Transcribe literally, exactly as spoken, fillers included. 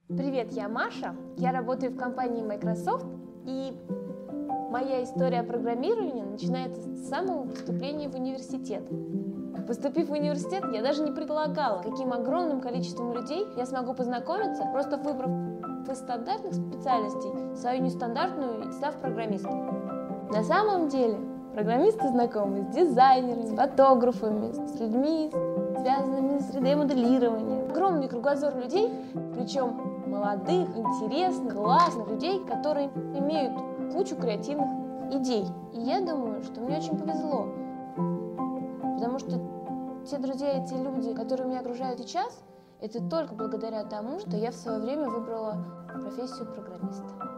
Привет, я Маша, я работаю в компании Microsoft, и моя история программирования начинается с самого поступления в университет. Поступив в университет, я даже не предполагала, каким огромным количеством людей я смогу познакомиться, просто выбрав из стандартных специальностей свою нестандартную и став программистом. На самом деле, программисты знакомы с дизайнерами, с фотографами, с людьми, связанными с три дэ-моделированием. Огромный кругозор людей, причем молодых, интересных, классных людей, которые имеют кучу креативных идей. И я думаю, что мне очень повезло, потому что те друзья и те люди, которые меня окружают сейчас, это только благодаря тому, что я в свое время выбрала профессию программиста.